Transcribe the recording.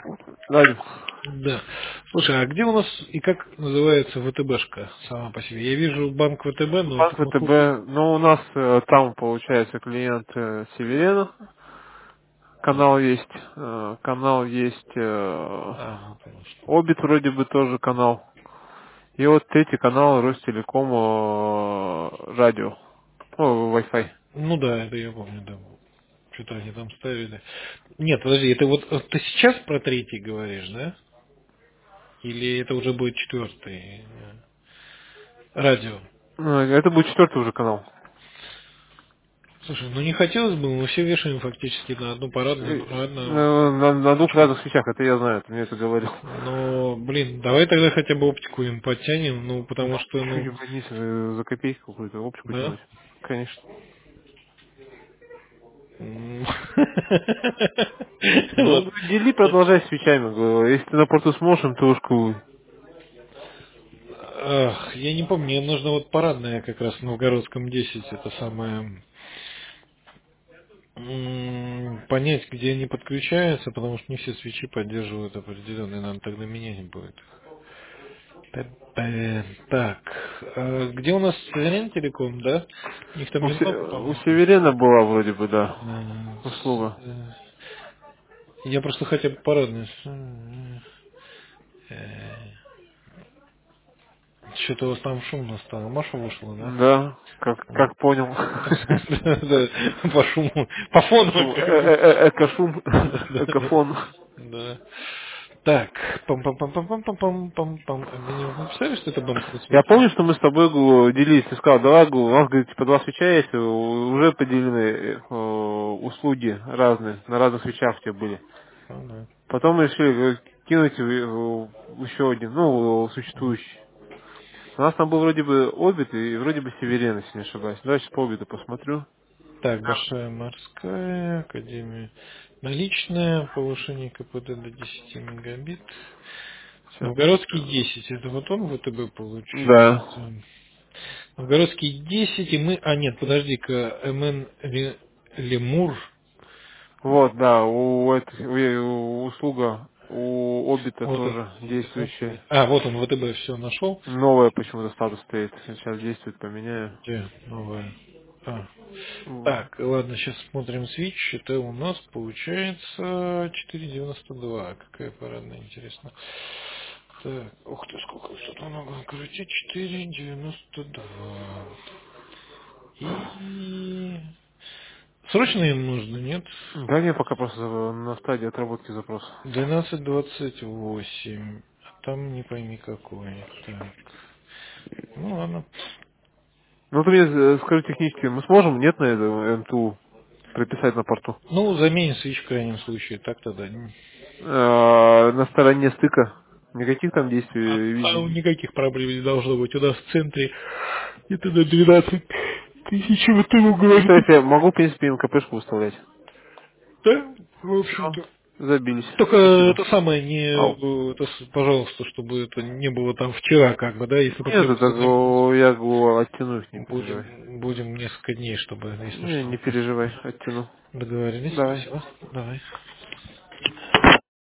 Ладно. Да. Слушай, а где у нас и как называется ВТБшка сама по себе? Я вижу банк ВТБ, но Банк там услуги... ВТБ, ну у нас там получается клиент Северена, канал есть А, вот оно что. Обит вроде бы тоже канал. И вот третий канал Ростелеком радио, Wi-Fi. Ну да, это я помню, да. Что-то они там ставили. Нет, подожди, это вот ты сейчас про третий говоришь, да? Или это уже будет четвертый? Радио. Ну, это будет четвертый уже канал. Слушай, ну не хотелось бы, мы все вешаем фактически на одну парадную, на На двух точку. разных свечах, это я знаю, ты мне это говорил. Но, блин, давай тогда хотя бы оптику им подтянем, ну, потому Да, что, ну, чуть вниз за копейку какую-то оптику да. тянуть. Конечно. М. Ну, Вот. дели, продолжай свечами, говорю. Если ты на порту сможешь, МТОшку. Ах, я не помню, мне нужно вот парадная как раз в Новгородском 10, это самое, понять, где они подключаются, потому что не все свечи поддерживают определенные, надо тогда менять будет. Так, где у нас Северин Телеком, да? У них там немного, У по-моему. Северена была вроде бы, да, Э, услуга. Я просто хотя бы парадный. Что-то у вас там шумно стало. Маша вышла, да? Да, Вот. как понял. Да, по шуму. По фону. Шум, экошум, Да, да, да. экофон. Да. Так, пам-пам-пам-пам-пам-пам-пам. Вы не написали, что это банк Я просвещения? помню, что мы с тобой делились, ты сказал, давай, у нас, говорит, типа два свеча есть, уже поделены услуги разные, на разных свечах у тебя были. Ну, да. Потом мы решили кинуть еще один, ну, существующий. У нас там был вроде бы Обит и вроде бы Северен, если не ошибаюсь. Давай сейчас по Обиду посмотрю. Так, Большая морская, Академия. Наличная, повышение КПД до 10 мегабит. Сейчас. Новгородский 10, это вот он ВТБ Да. получается. Новгородский 10, и мы... А, нет, подожди-ка, МН Лемур. Вот, да, услуга у Обита Вот он тоже здесь, да, действующая. стоит. А, вот он, ВТБ все нашел. Новая почему-то статус стоит. Сейчас действует, поменяю. Где новая? А. М. Так, ладно, сейчас смотрим Switch. Это у нас получается 4,92. Какая парадная, интересно. Так, ух ты, сколько тут много. Короче, 4,92. И... Срочно им нужно, нет? Да не, пока просто на стадии отработки запроса. 12,28. А там не пойми какой. Так. Ну ладно. Ну ты мне скажи технически, мы сможем, нет, на это МТУ приписать на порту? Ну, заменим Switch в крайнем случае. Так тогда. На стороне стыка никаких там действий Никаких проблем не должно быть. У нас в центре это на 12 тысяч вот его Ну, то говорит. есть я могу, в принципе, МКПшку выставлять. Да, в Все, общем-то. забились. Только Спасибо. это самое Ау. не это, пожалуйста, чтобы это не было там вчера, как бы, да, если Нет, это потребуется заменить. я его оттяну их, не переживай. Будем несколько дней, чтобы, если Не что. переживай, оттяну. Договорились, Давай. спасибо. Давай.